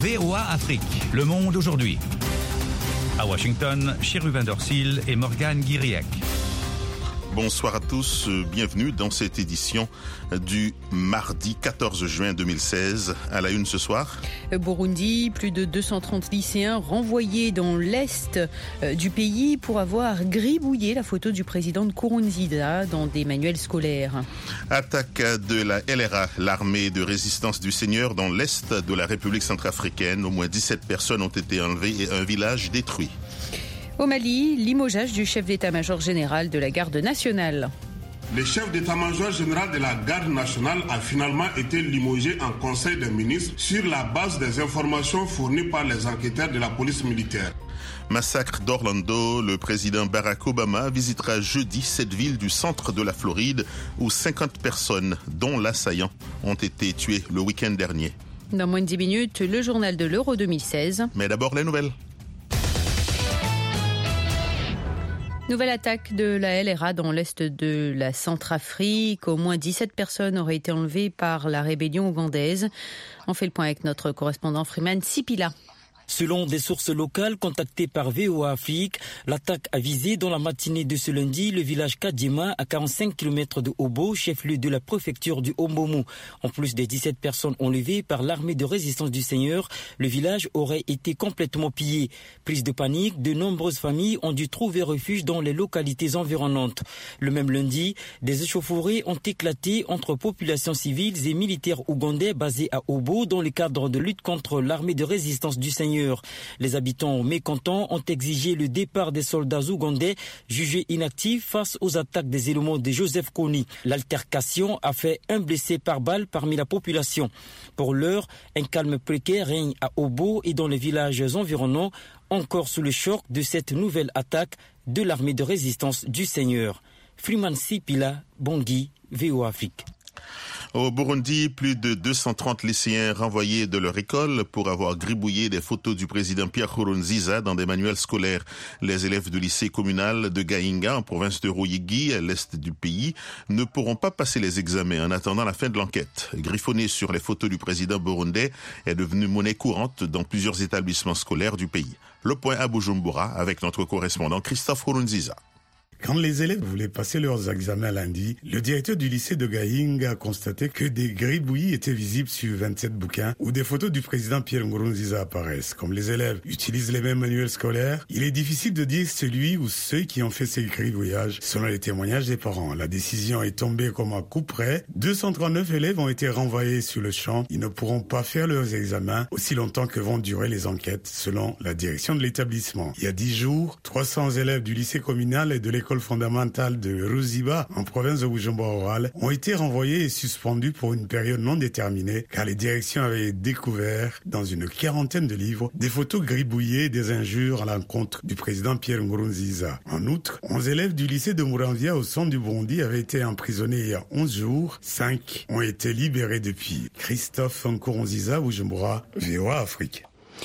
VOA Afrique, le monde aujourd'hui. À Washington, Chérubin Dorsil et Morgane Guiriec. Bonsoir à tous, bienvenue dans cette édition du mardi 14 juin 2016. À la une ce soir. Burundi, plus de 230 lycéens renvoyés dans l'est du pays pour avoir gribouillé la photo du président Nkurunziza dans des manuels scolaires. Attaque de la LRA, l'armée de résistance du Seigneur, dans l'est de la République centrafricaine. Au moins 17 personnes ont été enlevées et un village détruit. Au Mali, limogeage du chef d'état-major général de la garde nationale. Le chef d'état-major général de la garde nationale a finalement été limogé en conseil des ministres sur la base des informations fournies par les enquêteurs de la police militaire. Massacre d'Orlando, le président Barack Obama visitera jeudi cette ville du centre de la Floride où 50 personnes, dont l'assaillant, ont été tuées le week-end dernier. Dans moins de 10 minutes, le journal de l'Euro 2016. Mais d'abord les nouvelles. Nouvelle attaque de la LRA dans l'est de la Centrafrique. Au moins 17 personnes auraient été enlevées par la rébellion ougandaise. On fait le point avec notre correspondant Freeman Sipila. Selon des sources locales contactées par VOA Afrique, l'attaque a visé dans la matinée de ce lundi le village Kadima à 45 km de Obo, chef-lieu de la préfecture du Ombomu. En plus des 17 personnes enlevées par l'armée de résistance du Seigneur, le village aurait été complètement pillé. Prise de panique, de nombreuses familles ont dû trouver refuge dans les localités environnantes. Le même lundi, des échauffourées ont éclaté entre populations civiles et militaires ougandais basés à Obo dans le cadre de lutte contre l'armée de résistance du Seigneur. Les habitants mécontents ont exigé le départ des soldats ougandais jugés inactifs face aux attaques des éléments de Joseph Kony. L'altercation a fait un blessé par balle parmi la population. Pour l'heure, un calme précaire règne à Obo et dans les villages environnants, encore sous le choc de cette nouvelle attaque de l'armée de résistance du Seigneur. Freeman Sipila, Bangui, VOA Afrique. Au Burundi, plus de 230 lycéens renvoyés de leur école pour avoir gribouillé des photos du président Pierre Nkurunziza dans des manuels scolaires. Les élèves du lycée communal de Gahinga, en province de Ruyigi, à l'est du pays, ne pourront pas passer les examens en attendant la fin de l'enquête. Griffonner sur les photos du président burundais est devenu monnaie courante dans plusieurs établissements scolaires du pays. Le point à Bujumbura avec notre correspondant Christophe Nkurunziza. Quand les élèves voulaient passer leurs examens lundi, le directeur du lycée de Gahinga a constaté que des gribouillis étaient visibles sur 27 bouquins où des photos du président Pierre Nkurunziza apparaissent. Comme les élèves utilisent les mêmes manuels scolaires, il est difficile de dire celui ou ceux qui ont fait ces gribouillages selon les témoignages des parents. La décision est tombée comme un coup près. 239 élèves ont été renvoyés sur le champ. Ils ne pourront pas faire leurs examens aussi longtemps que vont durer les enquêtes selon la direction de l'établissement. Il y a 10 jours, 300 élèves du lycée communal et de l'école fondamentale de Ruziba, en province de Bujumbura, ont été renvoyés et suspendus pour une période non déterminée car les directions avaient découvert dans une quarantaine de livres des photos gribouillées et des injures à l'encontre du président Pierre Nkurunziza. En outre, 11 élèves du lycée de Muramvya au centre du Burundi avaient été emprisonnés il y a 11 jours. 5 ont été libérés depuis. Christophe Nkurunziza, Bujumbura, VOA Afrique.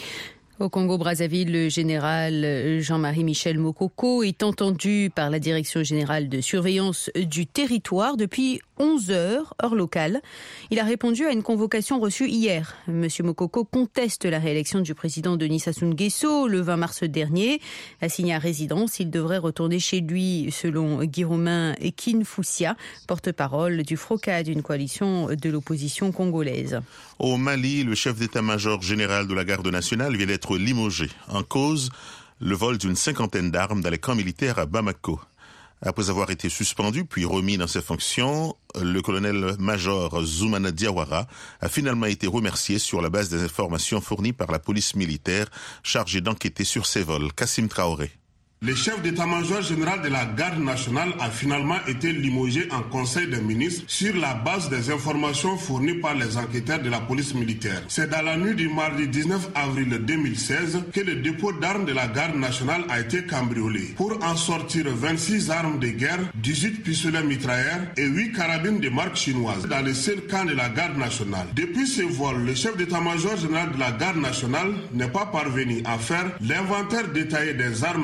Au Congo-Brazzaville, le général Jean-Marie Michel Mokoko est entendu par la Direction générale de surveillance du territoire depuis 11 heures, heure locale. Il a répondu à une convocation reçue hier. Monsieur Mokoko conteste la réélection du président Denis Sassou Nguesso le 20 mars dernier. Assigné à résidence, il devrait retourner chez lui, selon Guillaume Kinfoussia, porte-parole du FROCAD, une coalition de l'opposition congolaise. Au Mali, le chef d'état-major général de la garde nationale vient d'être limogé. En cause, le vol d'une 50aine d'armes dans les camps militaires à Bamako. Après avoir été suspendu puis remis dans ses fonctions, le colonel-major Zoumana Diawara a finalement été remercié sur la base des informations fournies par la police militaire chargée d'enquêter sur ces vols. Kassim Traoré. Le chef d'état-major général de la garde nationale a finalement été limogé en conseil des ministres sur la base des informations fournies par les enquêteurs de la police militaire. C'est dans la nuit du mardi 19 avril 2016 que le dépôt d'armes de la garde nationale a été cambriolé pour en sortir 26 armes de guerre, 18 pistolets mitrailleurs et 8 carabines de marque chinoise dans le seul camp de la garde nationale. Depuis ce vol, le chef d'état-major général de la garde nationale n'est pas parvenu à faire l'inventaire détaillé des armes et restées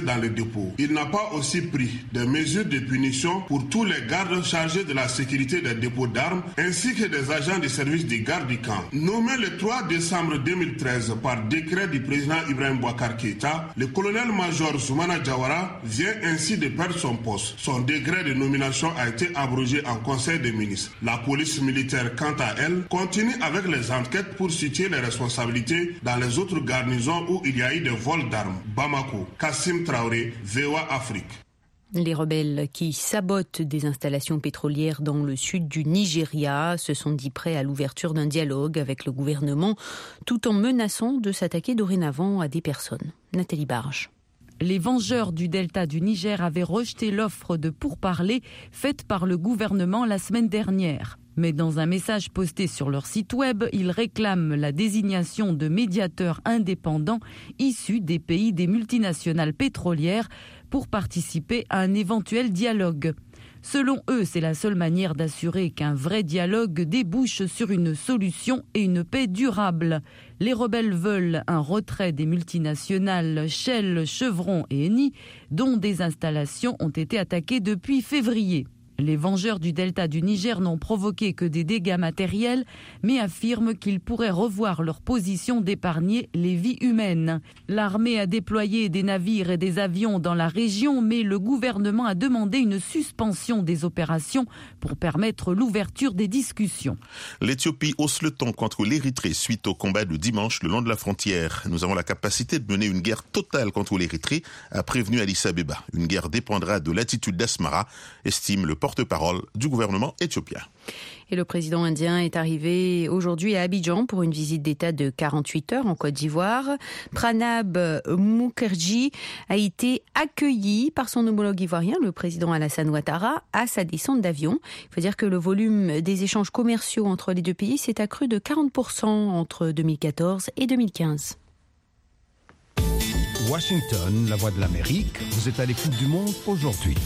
dans les dépôts. Il n'a pas aussi pris des mesures de punition pour tous les gardes chargés de la sécurité des dépôts d'armes ainsi que des agents du service des gardes du camp. Nommé le 3 décembre 2013 par décret du président Ibrahim Boubacar Keïta, le colonel-major Soumana Diawara vient ainsi de perdre son poste. Son décret de nomination a été abrogé en Conseil des ministres. La police militaire, quant à elle, continue avec les enquêtes pour situer les responsabilités dans les autres garnisons où il y a eu des vols d'armes. Bamako, Kassim Traoré, VOA Afrique. Les rebelles qui sabotent des installations pétrolières dans le sud du Nigeria se sont dit prêts à l'ouverture d'un dialogue avec le gouvernement, tout en menaçant de s'attaquer dorénavant à des personnes. Nathalie Barge. Les vengeurs du delta du Niger avaient rejeté l'offre de pourparlers faite par le gouvernement la semaine dernière. Mais dans un message posté sur leur site web, ils réclament la désignation de médiateurs indépendants issus des pays des multinationales pétrolières pour participer à un éventuel dialogue. Selon eux, c'est la seule manière d'assurer qu'un vrai dialogue débouche sur une solution et une paix durable. Les rebelles veulent un retrait des multinationales Shell, Chevron et Eni, dont des installations ont été attaquées depuis février. Les vengeurs du delta du Niger n'ont provoqué que des dégâts matériels, mais affirment qu'ils pourraient revoir leur position d'épargner les vies humaines. L'armée a déployé des navires et des avions dans la région, mais le gouvernement a demandé une suspension des opérations pour permettre l'ouverture des discussions. L'Éthiopie hausse le ton contre l'Érythrée suite au combat de dimanche le long de la frontière. Nous avons la capacité de mener une guerre totale contre l'Érythrée, a prévenu Addis Abeba. Une guerre dépendra de l'attitude d'Asmara, estime le porte-parole du gouvernement éthiopien. Et le président indien est arrivé aujourd'hui à Abidjan pour une visite d'État de 48 heures en Côte d'Ivoire. Pranab Mukherjee a été accueilli par son homologue ivoirien, le président Alassane Ouattara, à sa descente d'avion. Il faut dire que le volume des échanges commerciaux entre les deux pays s'est accru de 40% entre 2014 et 2015. Washington, la voix de l'Amérique, vous êtes à l'écoute du monde aujourd'hui.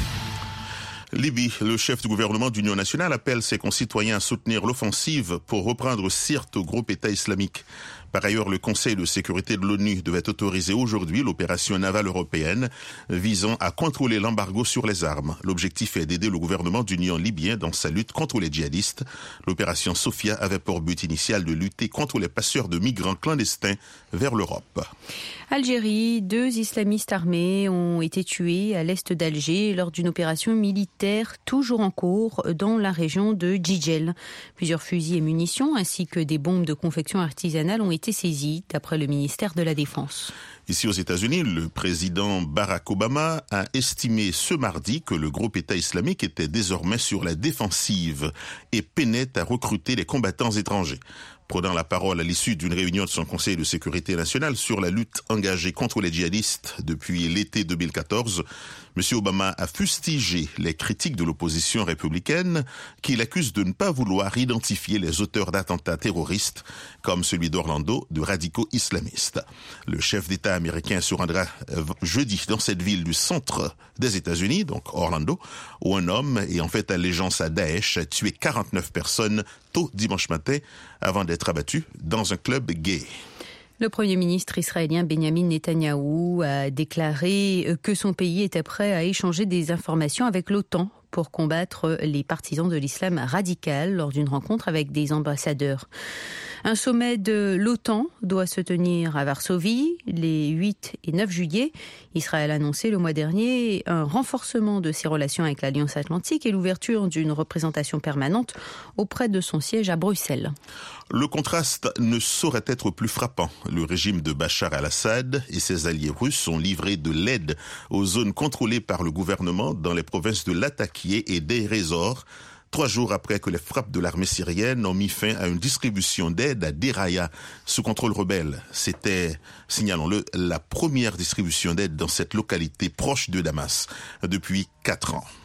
Libye, le chef du gouvernement d'Union nationale appelle ses concitoyens à soutenir l'offensive pour reprendre Sirte au groupe État islamique. Par ailleurs, le Conseil de sécurité de l'ONU devait autoriser aujourd'hui l'opération navale européenne visant à contrôler l'embargo sur les armes. L'objectif est d'aider le gouvernement d'Union libyen dans sa lutte contre les djihadistes. L'opération Sophia avait pour but initial de lutter contre les passeurs de migrants clandestins vers l'Europe. Algérie, 2 islamistes armés ont été tués à l'est d'Alger lors d'une opération militaire toujours en cours dans la région de Djidjel. Plusieurs fusils et munitions ainsi que des bombes de confection artisanale ont été saisies d'après le ministère de la Défense. Ici aux États-Unis, le président Barack Obama a estimé ce mardi que le groupe État islamique était désormais sur la défensive et peinait à recruter des combattants étrangers. Prenant la parole à l'issue d'une réunion de son Conseil de sécurité nationale sur la lutte engagée contre les djihadistes depuis l'été 2014, M. Obama a fustigé les critiques de l'opposition républicaine qui l'accuse de ne pas vouloir identifier les auteurs d'attentats terroristes comme celui d'Orlando de radicaux islamistes. Le chef d'État américain se rendra jeudi dans cette ville du centre des États-Unis, donc Orlando, où un homme ayant fait allégeance à Daesh a tué 49 personnes tôt dimanche matin avant d'être abattu dans un club gay. Le Premier ministre israélien Benjamin Netanyahou a déclaré que son pays était prêt à échanger des informations avec l'OTAN pour combattre les partisans de l'islam radical lors d'une rencontre avec des ambassadeurs. Un sommet de l'OTAN doit se tenir à Varsovie les 8 et 9 juillet. Israël a annoncé le mois dernier un renforcement de ses relations avec l'Alliance Atlantique et l'ouverture d'une représentation permanente auprès de son siège à Bruxelles. Le contraste ne saurait être plus frappant. Le régime de Bachar al-Assad et ses alliés russes ont livré de l'aide aux zones contrôlées par le gouvernement dans les provinces de Latakia et Deir ez-Zor, 3 jours après que les frappes de l'armée syrienne ont mis fin à une distribution d'aide à Deraya sous contrôle rebelle. C'était, signalons-le, la première distribution d'aide dans cette localité proche de Damas depuis 4 ans.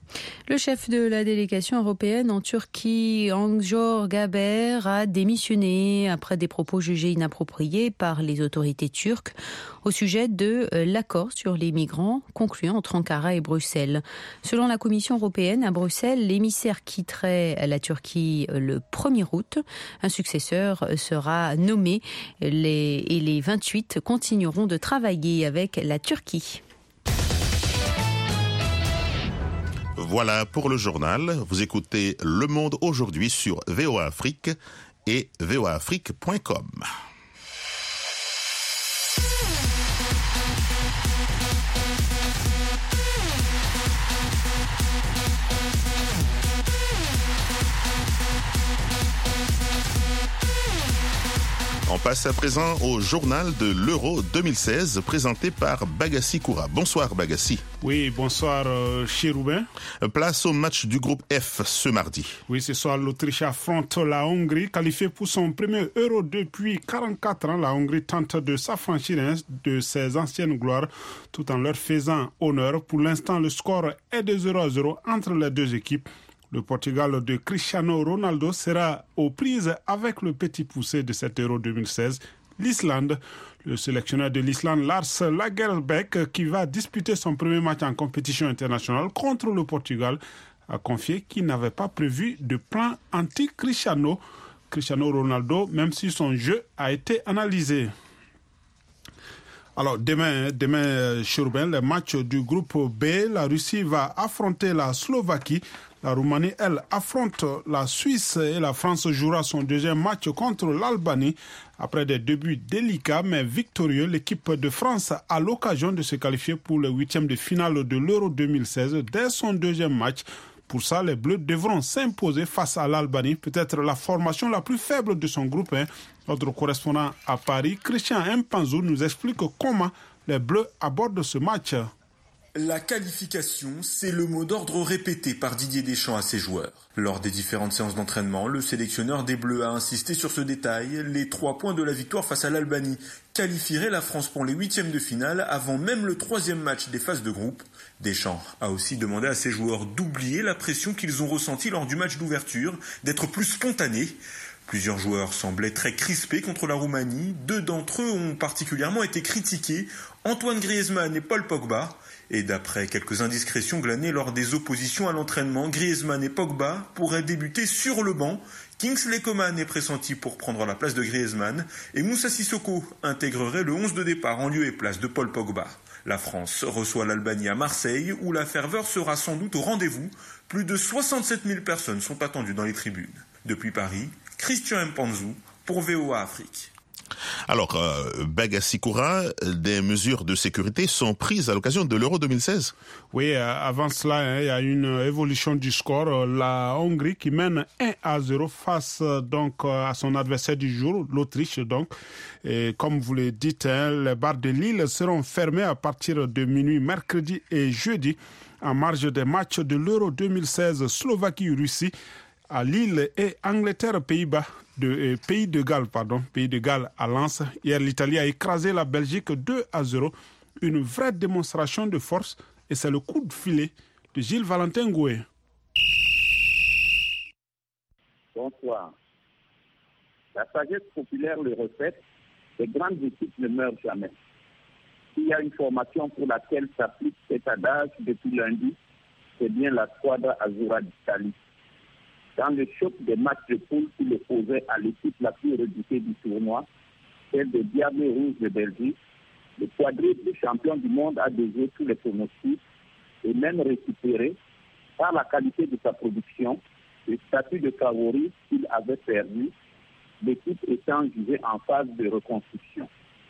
Le chef de la délégation européenne en Turquie, Angjor Gaber, a démissionné après des propos jugés inappropriés par les autorités turques au sujet de l'accord sur les migrants conclu entre Ankara et Bruxelles. Selon la Commission européenne, à Bruxelles, l'émissaire quitterait la Turquie le 1er août. Un successeur sera nommé et les 28 continueront de travailler avec la Turquie. Voilà pour le journal. Vous écoutez Le Monde aujourd'hui sur VOA Afrique et voaafrique.com. On passe à présent au journal de l'Euro 2016 présenté par Bagassi Koura. Bonsoir Bagassi. Oui, bonsoir Chirouben. Place au match du groupe F ce mardi. Oui, ce soir l'Autriche affronte la Hongrie, qualifiée pour son premier Euro depuis 44 ans. La Hongrie tente de s'affranchir de ses anciennes gloires tout en leur faisant honneur. Pour l'instant, le score est de 0-0 entre les deux équipes. Le Portugal de Cristiano Ronaldo sera aux prises avec le petit poussé de cet Euro 2016, l'Islande. Le sélectionneur de l'Islande, Lars Lagerbäck, qui va disputer son premier match en compétition internationale contre le Portugal, a confié qu'il n'avait pas prévu de plan anti-Cristiano Ronaldo, même si son jeu a été analysé. Alors demain, Churben, le match du groupe B, la Russie va affronter la Slovaquie. La Roumanie, elle, affronte la Suisse et la France jouera son deuxième match contre l'Albanie. Après des débuts délicats mais victorieux, l'équipe de France a l'occasion de se qualifier pour le 8e de finale de l'Euro 2016 dès son deuxième match. Pour ça, les Bleus devront s'imposer face à l'Albanie, peut-être la formation la plus faible de son groupe. Notre correspondant à Paris, Christian Mpanzou, nous explique comment les Bleus abordent ce match. La qualification, c'est le mot d'ordre répété par Didier Deschamps à ses joueurs. Lors des différentes séances d'entraînement, le sélectionneur des Bleus a insisté sur ce détail. Les 3 points de la victoire face à l'Albanie qualifieraient la France pour les 8e de finale avant même le 3e match des phases de groupe. Deschamps a aussi demandé à ses joueurs d'oublier la pression qu'ils ont ressentie lors du match d'ouverture, d'être plus spontanés. Plusieurs joueurs semblaient très crispés contre la Roumanie. 2 d'entre eux ont particulièrement été critiqués, Antoine Griezmann et Paul Pogba. Et d'après quelques indiscrétions glanées lors des oppositions à l'entraînement, Griezmann et Pogba pourraient débuter sur le banc. Kingsley Coman est pressenti pour prendre la place de Griezmann et Moussa Sissoko intégrerait le 11 de départ en lieu et place de Paul Pogba. La France reçoit l'Albanie à Marseille où la ferveur sera sans doute au rendez-vous. Plus de 67 000 personnes sont attendues dans les tribunes. Depuis Paris, Christian Mpanzou pour VOA Afrique. Alors, Bagassi Koura, des mesures de sécurité sont prises à l'occasion de l'Euro 2016. Oui, avant cela, il y a une évolution du score. La Hongrie qui mène 1-0 face donc à son adversaire du jour, l'Autriche. Donc, et comme vous le dites, les bars de Lille seront fermés à partir de minuit mercredi et jeudi en marge des matchs de l'Euro 2016 Slovaquie-Russie à Lille et Angleterre-Pays-Bas. Pays de Galles à Lens. Hier, l'Italie a écrasé la Belgique 2-0. Une vraie démonstration de force et c'est le coup de filet de Gilles Valentin Goué. Bonsoir. La sagesse populaire le répète, les grandes équipes ne meurent jamais. S'il y a une formation pour laquelle s'applique cet adage depuis lundi, c'est bien la Squadra Azzurra d'Italie. Dans le choc des matchs de poule qui l'opposait à l'équipe la plus redoutée du tournoi, celle des Diables Rouges de Belgique, le quadruple champion du monde a déjoué tous les pronostics et même récupéré, par la qualité de sa production, le statut de favori qu'il avait perdu, l'équipe étant jugée en phase de reconstruction.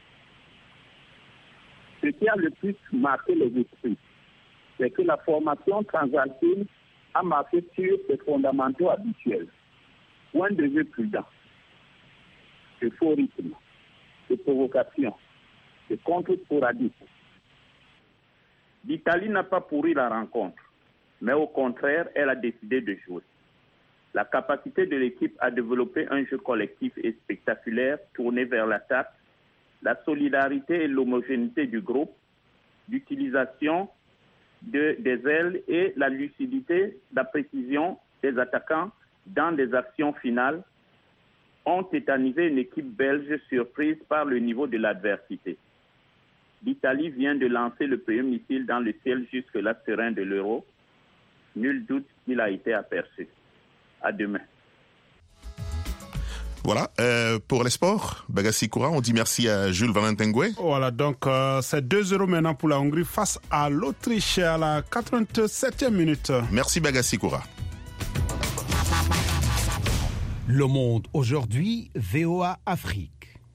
Ce qui a le plus marqué les esprits, c'est que la formation transalpine a marqué sur ses fondamentaux habituels. Point de vue prudent, de faux rythme, de provocation, de contre sporadique. L'Italie n'a pas pourri la rencontre, mais au contraire, elle a décidé de jouer. La capacité de l'équipe à développer un jeu collectif et spectaculaire tourné vers l'attaque, la solidarité et l'homogénéité du groupe, l'utilisation des ailes et la lucidité, la précision des attaquants dans des actions finales ont tétanisé une équipe belge surprise par le niveau de l'adversité. L'Italie vient de lancer le premier missile dans le ciel jusque-là serein de l'Euro. Nul doute qu'il a été aperçu. À demain. Voilà, pour les sports, Bagassi Koura, on dit merci à Jules Valentin Goué. Voilà, donc c'est 2-0 maintenant pour la Hongrie face à l'Autriche à la 87e minute. Merci Bagassi Koura. Le Monde aujourd'hui, VOA Afrique.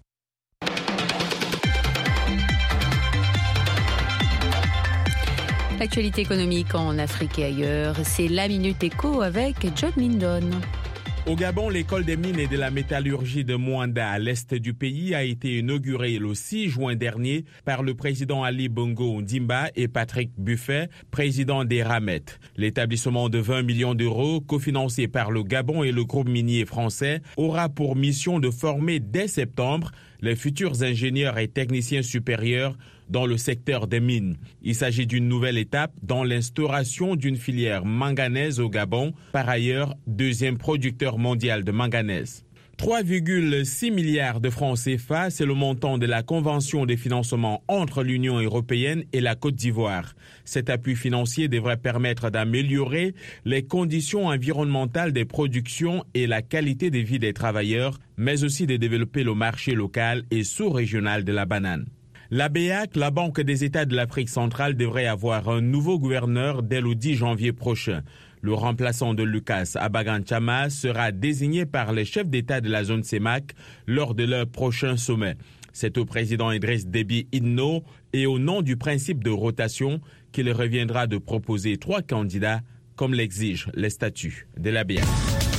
L'actualité économique en Afrique et ailleurs, c'est la Minute Éco avec John Mindon. Au Gabon, l'école des mines et de la métallurgie de Moanda à l'est du pays a été inaugurée le 6 juin dernier par le président Ali Bongo Ndimba et Patrick Buffet, président des Ramet. L'établissement de 20 millions d'euros, cofinancé par le Gabon et le groupe minier français, aura pour mission de former dès septembre les futurs ingénieurs et techniciens supérieurs dans le secteur des mines. Il s'agit d'une nouvelle étape dans l'instauration d'une filière manganèse au Gabon, par ailleurs deuxième producteur mondial de manganèse. 3,6 milliards de francs CFA, c'est le montant de la convention de financement entre l'Union européenne et la Côte d'Ivoire. Cet appui financier devrait permettre d'améliorer les conditions environnementales des productions et la qualité de vie des travailleurs, mais aussi de développer le marché local et sous-régional de la banane. La BEAC, la Banque des États de l'Afrique centrale, devrait avoir un nouveau gouverneur dès le 10 janvier prochain. Le remplaçant de Lucas Abagan Chama sera désigné par les chefs d'État de la zone CEMAC lors de leur prochain sommet. C'est au président Idriss Déby Itno et au nom du principe de rotation qu'il reviendra de proposer 3 candidats comme l'exigent les statuts de la BEAC.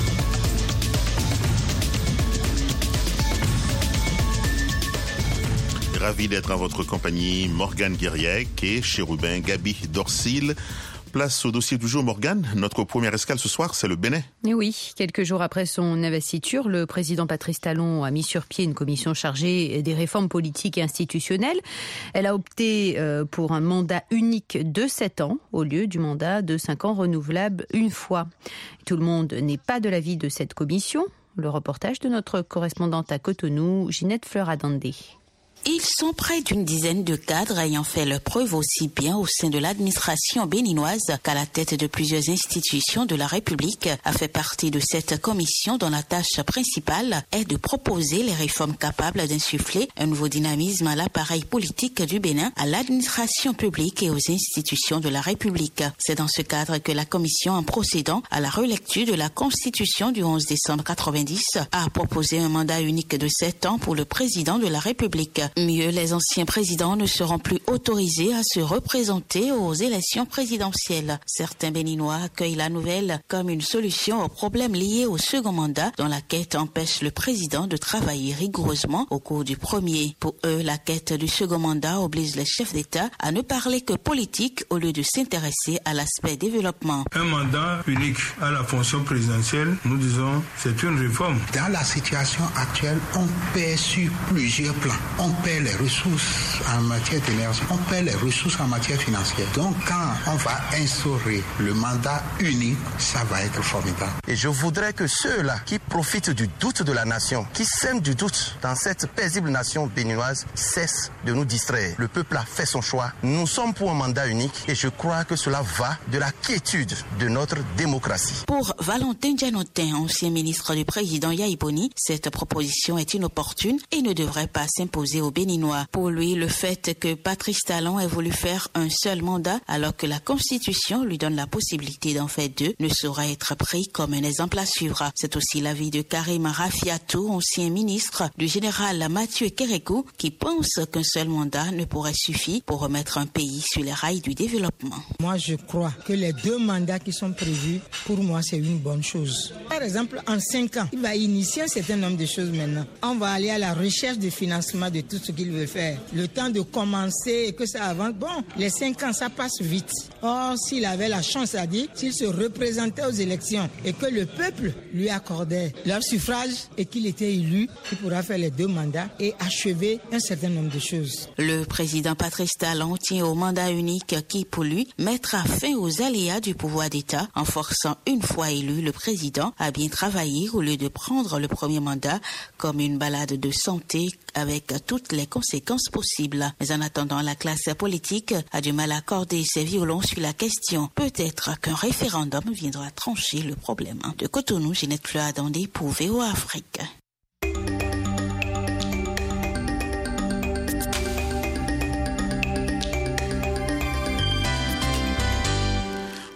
Ravi d'être en votre compagnie, Morgane Guiriec et Chérubin Gabi Dorsil. Place au dossier du jour, Morgane. Notre première escale ce soir, c'est le Bénin. Et oui, quelques jours après son investiture, le président Patrice Talon a mis sur pied une commission chargée des réformes politiques et institutionnelles. Elle a opté pour un mandat unique de 7 ans au lieu du mandat de 5 ans renouvelable une fois. Tout le monde n'est pas de l'avis de cette commission. Le reportage de notre correspondante à Cotonou, Ginette Fleur-Adandé. Ils sont près d'une dizaine de cadres ayant fait leur preuve aussi bien au sein de l'administration béninoise qu'à la tête de plusieurs institutions de la République, a fait partie de cette commission dont la tâche principale est de proposer les réformes capables d'insuffler un nouveau dynamisme à l'appareil politique du Bénin, à l'administration publique et aux institutions de la République. C'est dans ce cadre que la commission, en procédant à la relecture de la Constitution du 11 décembre 90, a proposé un mandat unique de 7 ans pour le président de la République. Mieux, les anciens présidents ne seront plus autorisés à se représenter aux élections présidentielles. Certains Béninois accueillent la nouvelle comme une solution aux problèmes liés au second mandat, dont la quête empêche le président de travailler rigoureusement au cours du premier. Pour eux, la quête du second mandat oblige les chefs d'État à ne parler que politique au lieu de s'intéresser à l'aspect développement. Un mandat unique à la fonction présidentielle, nous disons, c'est une réforme. Dans la situation actuelle, on perd sur plusieurs plans. On perd les ressources en matière d'énergie, on perd les ressources en matière financière. Donc quand on va instaurer le mandat unique, ça va être formidable. Et je voudrais que ceux-là qui profitent du doute de la nation, qui sèment du doute dans cette paisible nation béninoise, cessent de nous distraire. Le peuple a fait son choix. Nous sommes pour un mandat unique et je crois que cela va de la quiétude de notre démocratie. Pour Valentin Dianotin, ancien ministre du président Yahi Boni, cette proposition est inopportune et ne devrait pas s'imposer aux Béninois. Pour lui, le fait que Patrice Talon ait voulu faire un seul mandat alors que la Constitution lui donne la possibilité d'en faire 2 ne saurait être pris comme un exemple à suivre. C'est aussi l'avis de Karim Rafiatou, ancien ministre du général Mathieu Kérékou, qui pense qu'un seul mandat ne pourrait suffire pour remettre un pays sur les rails du développement. Moi, je crois que les 2 mandats qui sont prévus, pour moi, c'est une bonne chose. Par exemple, en 5 ans, il va initier un certain nombre de choses maintenant. On va aller à la recherche de financement de tout ce qu'il veut faire. Le temps de commencer et que ça avance, bon, les 5 ans, ça passe vite. Or, s'il avait la chance, c'est-à-dire, s'il se représentait aux élections et que le peuple lui accordait leur suffrage et qu'il était élu, il pourra faire les 2 mandats et achever un certain nombre de choses. Le président Patrice Talon tient au mandat unique qui, pour lui, mettra fin aux aléas du pouvoir d'État en forçant une fois élu le président à bien travailler au lieu de prendre le premier mandat comme une balade de santé avec toutes les conséquences possibles. Mais en attendant, la classe politique a du mal à accorder ses violons sur la question. Peut-être qu'un référendum viendra trancher le problème. De Cotonou, Ginette Fleur-Adandé pour VOA Afrique.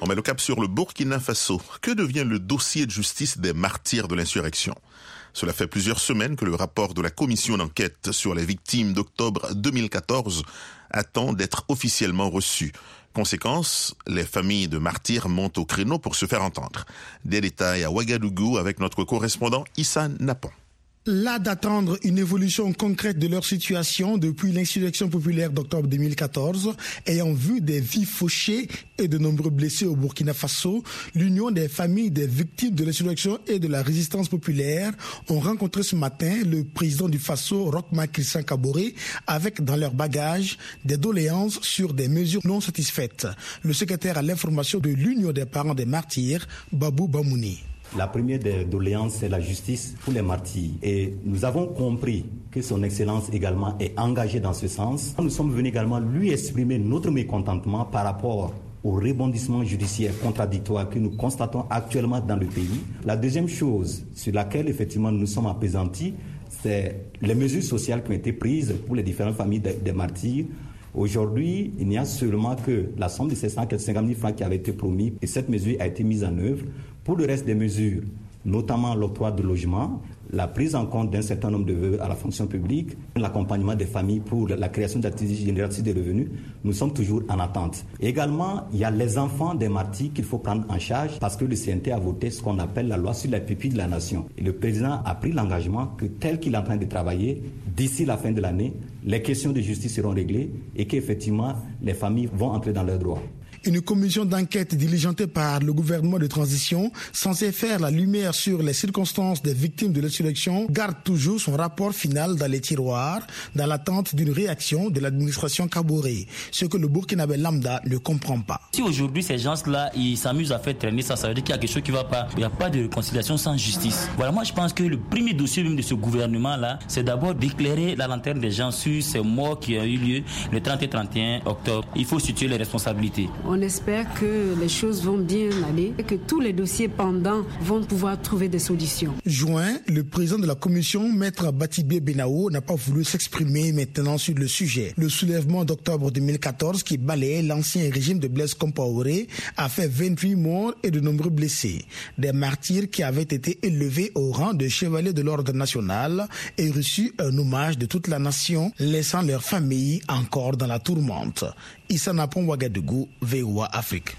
On met le cap sur le Burkina Faso. Que devient le dossier de justice des martyrs de l'insurrection? Cela fait plusieurs semaines que le rapport de la commission d'enquête sur les victimes d'octobre 2014 attend d'être officiellement reçu. Conséquence, les familles de martyrs montent au créneau pour se faire entendre. Des détails à Ouagadougou avec notre correspondant Issa Napon. Là d'attendre une évolution concrète de leur situation depuis l'insurrection populaire d'octobre 2014, ayant vu des vies fauchées et de nombreux blessés au Burkina Faso, l'Union des familles des victimes de l'insurrection et de la résistance populaire ont rencontré ce matin le président du Faso, Roch-Marc Christian Kaboré, avec dans leur bagage des doléances sur des mesures non satisfaites. Le secrétaire à l'information de l'Union des parents des martyrs, Babou Bamouni. La première des doléances, c'est la justice pour les martyrs. Et nous avons compris que son Excellence également est engagée dans ce sens. Nous sommes venus également lui exprimer notre mécontentement par rapport au rebondissement judiciaire contradictoire que nous constatons actuellement dans le pays. La deuxième chose sur laquelle effectivement nous sommes appesantis, c'est les mesures sociales qui ont été prises pour les différentes familles des martyrs. Aujourd'hui, il n'y a seulement que la somme de 750 000 francs qui avait été promise et cette mesure a été mise en œuvre. Pour le reste des mesures, notamment l'octroi de logement, la prise en compte d'un certain nombre de vœux à la fonction publique, l'accompagnement des familles pour la création d'activités génératrices de revenus, nous sommes toujours en attente. Également, il y a les enfants des martyrs qu'il faut prendre en charge parce que le CNT a voté ce qu'on appelle la loi sur la pupille de la nation. Et le président a pris l'engagement que tel qu'il est en train de travailler, d'ici la fin de l'année, les questions de justice seront réglées et qu'effectivement, les familles vont entrer dans leurs droits. Une commission d'enquête diligentée par le gouvernement de transition, censée faire la lumière sur les circonstances des victimes de l'insurrection, garde toujours son rapport final dans les tiroirs, dans l'attente d'une réaction de l'administration Kaboré, ce que le Burkinabé lambda ne comprend pas. Si aujourd'hui ces gens-là, ils s'amusent à faire traîner ça, ça veut dire qu'il y a quelque chose qui ne va pas. Il n'y a pas de réconciliation sans justice. Voilà, moi je pense que le premier dossier même de ce gouvernement-là, c'est d'abord d'éclairer la lanterne des gens sur ces morts qui ont eu lieu le 30 et 31 octobre. Il faut situer les responsabilités. On espère que les choses vont bien aller et que tous les dossiers pendants vont pouvoir trouver des solutions. Juin, le président de la commission, Maître Batibé Benao, n'a pas voulu s'exprimer maintenant sur le sujet. Le soulèvement d'octobre 2014 qui balayait l'ancien régime de Blaise Compaoré a fait 28 morts et de nombreux blessés. Des martyrs qui avaient été élevés au rang de chevaliers de l'ordre national et reçu un hommage de toute la nation, laissant leurs familles encore dans la tourmente. Issa Napon, Ouagadougou, VOA Afrique.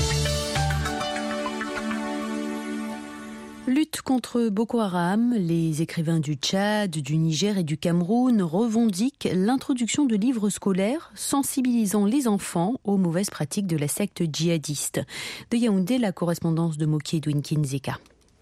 Lutte contre Boko Haram, les écrivains du Tchad, du Niger et du Cameroun revendiquent l'introduction de livres scolaires sensibilisant les enfants aux mauvaises pratiques de la secte djihadiste. De Yaoundé, la correspondance de Moki Edwin Zeka.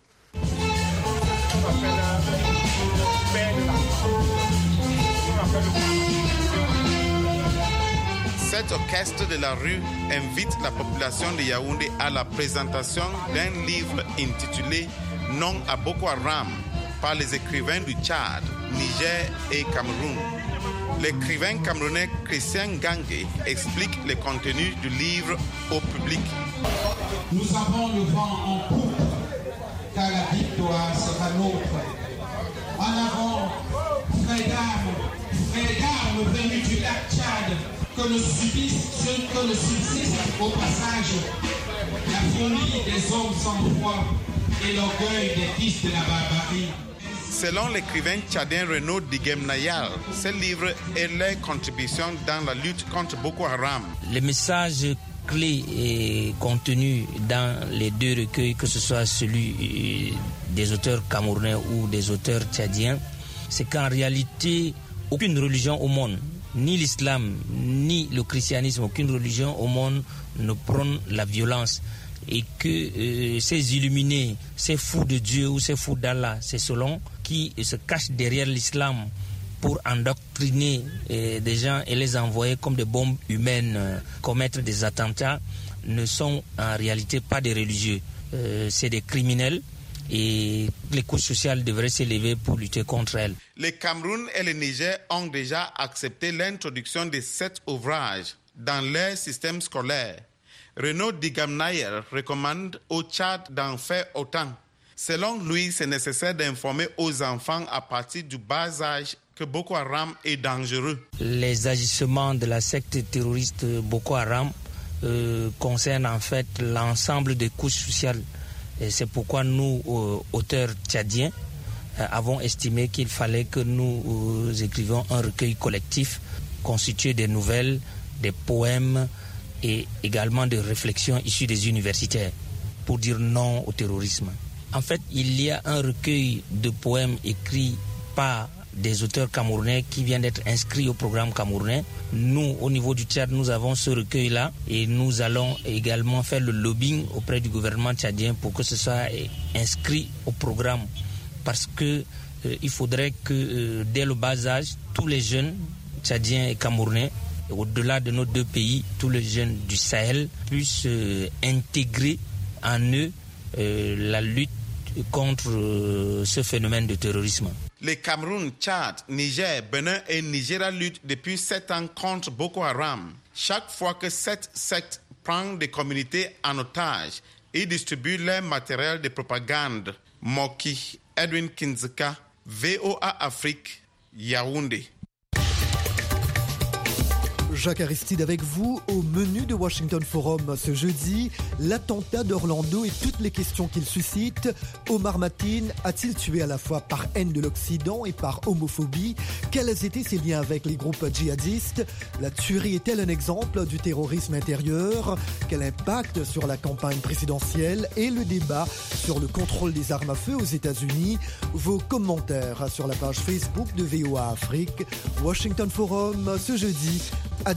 Cet orchestre de la rue invite la population de Yaoundé à la présentation d'un livre intitulé « Non à Boko Haram » par les écrivains du Tchad, Niger et Cameroun. L'écrivain camerounais Christian Gangue explique le contenu du livre au public. Nous avons le vent en poupe, car la victoire sera nôtre. En avant, frères d'armes venus du lac Tchad, que ne subsiste au passage la folie des hommes sans foi et l'orgueil des fils de la barbarie. Selon l'écrivain tchadien Renaud Diguem-Nayar, ce livre est leur contribution dans la lutte contre Boko Haram. Les messages clés et contenus dans les deux recueils, que ce soit celui des auteurs camerounais ou des auteurs tchadiens, c'est qu'en réalité, aucune religion au monde, ni l'islam, ni le christianisme, aucune religion au monde ne prône la violence. Et que ces illuminés, ces fous de Dieu ou ces fous d'Allah, ces selon qui se cachent derrière l'islam pour endoctriner des gens et les envoyer comme des bombes humaines, commettre des attentats, ne sont en réalité pas des religieux. C'est des criminels. Et les couches sociales devraient s'élever pour lutter contre elles. Le Cameroun et le Niger ont déjà accepté l'introduction de 7 ouvrages dans leur système scolaire. Renaud Digamnayer recommande au Tchad d'en faire autant. Selon lui, c'est nécessaire d'informer aux enfants à partir du bas âge que Boko Haram est dangereux. Les agissements de la secte terroriste Boko Haram concerne en fait l'ensemble des couches sociales. Et c'est pourquoi nous, auteurs tchadiens, avons estimé qu'il fallait que nous écrivions un recueil collectif constitué des nouvelles, des poèmes et également de réflexions issues des universitaires pour dire non au terrorisme. En fait, il y a un recueil de poèmes écrits par des auteurs camerounais qui viennent d'être inscrits au programme camerounais. Nous, au niveau du Tchad, nous avons ce recueil-là et nous allons également faire le lobbying auprès du gouvernement tchadien pour que ce soit inscrit au programme. Parce que il faudrait que dès le bas âge, tous les jeunes tchadiens et camerounais, au-delà de nos deux pays, tous les jeunes du Sahel puissent intégrer en eux la lutte contre ce phénomène de terrorisme. Les Cameroun, Tchad, Niger, Bénin et Nigeria luttent depuis 7 ans contre Boko Haram. Chaque fois que cette secte prend des communautés en otage et distribue leur matériel de propagande. Moki, Edwin Kinzeka, VOA Afrique, Yaoundé. Jacques Aristide avec vous au menu de Washington Forum ce jeudi. L'attentat d'Orlando et toutes les questions qu'il suscite. Omar Mateen a-t-il tué à la fois par haine de l'Occident et par homophobie? Quels étaient ses liens avec les groupes djihadistes? La tuerie est-elle un exemple du terrorisme intérieur? Quel impact sur la campagne présidentielle et le débat sur le contrôle des armes à feu aux États-Unis? Vos commentaires sur la page Facebook de VOA Afrique. Washington Forum ce jeudi à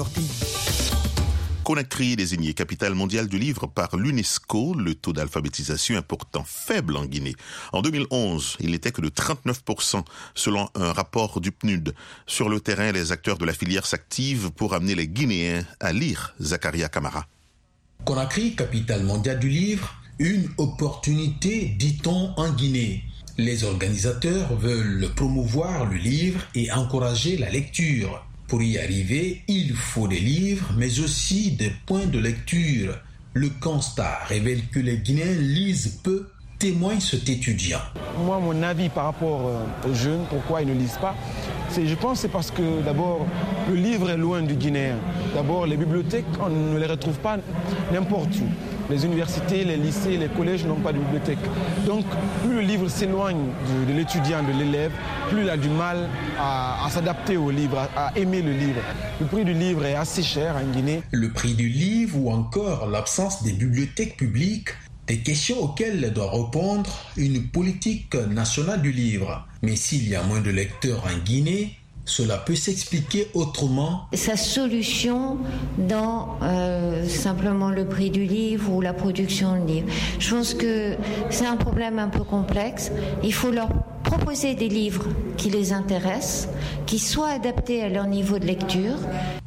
19h10. Conakry, désignée capitale mondiale du livre par l'UNESCO, le taux d'alphabétisation est pourtant faible en Guinée. En 2011, il n'était que de 39%, selon un rapport du PNUD. Sur le terrain, les acteurs de la filière s'activent pour amener les Guinéens à lire. Zakaria Kamara. Conakry, capitale mondiale du livre, une opportunité, dit-on, en Guinée. Les organisateurs veulent promouvoir le livre et encourager la lecture. Pour y arriver, il faut des livres, mais aussi des points de lecture. Le constat révèle que les Guinéens lisent peu, témoigne cet étudiant. Moi, mon avis par rapport aux jeunes, pourquoi ils ne lisent pas, je pense que c'est parce que d'abord, le livre est loin du Guinéen. D'abord, les bibliothèques, on ne les retrouve pas n'importe où. Les universités, les lycées, les collèges n'ont pas de bibliothèque. Donc, plus le livre s'éloigne de l'étudiant, de l'élève, plus il a du mal à s'adapter au livre, à aimer le livre. Le prix du livre est assez cher en Guinée. Le prix du livre ou encore l'absence des bibliothèques publiques, des questions auxquelles doit répondre une politique nationale du livre. Mais s'il y a moins de lecteurs en Guinée, cela peut s'expliquer autrement. Sa solution dans simplement le prix du livre ou la production de livres. Je pense que c'est un problème un peu complexe. Il faut leur proposer des livres qui les intéressent, qui soient adaptés à leur niveau de lecture.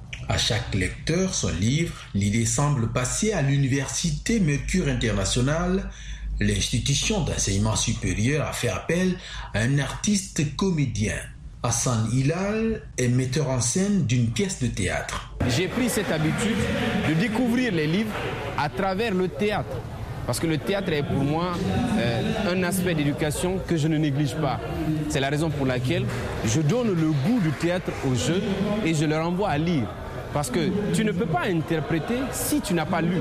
À chaque lecteur son livre, l'idée semble passer à l'université Mercure International. L'institution d'enseignement supérieur a fait appel à un artiste comédien. Hassan Hilal est metteur en scène d'une pièce de théâtre. J'ai pris cette habitude de découvrir les livres à travers le théâtre. Parce que le théâtre est pour moi un aspect d'éducation que je ne néglige pas. C'est la raison pour laquelle je donne le goût du théâtre aux jeunes et je leur envoie à lire. Parce que tu ne peux pas interpréter si tu n'as pas lu.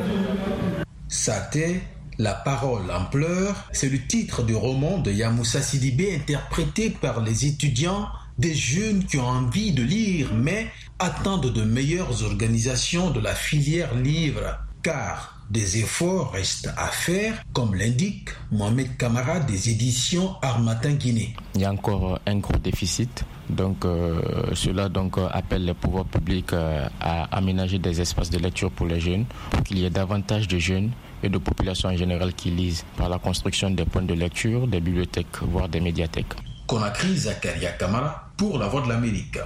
Saté, la parole en pleurs, c'est le titre du roman de Yamoussa Sidibé interprété par les étudiants, des jeunes qui ont envie de lire mais attendent de meilleures organisations de la filière livre. Car des efforts restent à faire, comme l'indique Mohamed Kamara des éditions Harmattan Guinée. Il y a encore un gros déficit. Donc, cela appelle les pouvoirs publics à aménager des espaces de lecture pour les jeunes, pour qu'il y ait davantage de jeunes et de populations en général qui lisent, par la construction des points de lecture, des bibliothèques, voire des médiathèques. Conakry, Zakaria Kamara pour La Voix de l'Amérique.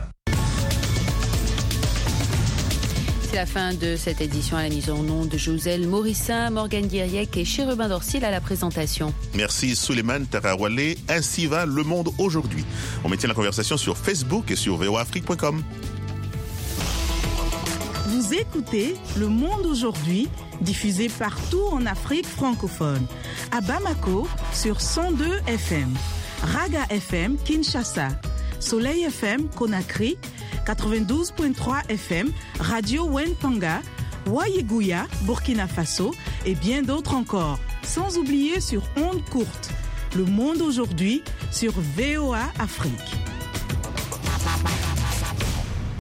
C'est la fin de cette édition. À la mise en onde de Joselle Morissin, Morgane Guiriec et Chérubin Dorsil à la présentation. Merci Souleymane Tarawale. Ainsi va Le Monde aujourd'hui. On maintient la conversation sur Facebook et sur voafrique.com. Vous écoutez Le Monde aujourd'hui, diffusé partout en Afrique francophone. À Bamako sur 102 FM, Raga FM Kinshasa, Soleil FM Conakry, 92.3 FM, Radio Wenpanga, Ouaïgouya, Burkina Faso et bien d'autres encore. Sans oublier sur ondes courtes. Le monde aujourd'hui sur VOA Afrique.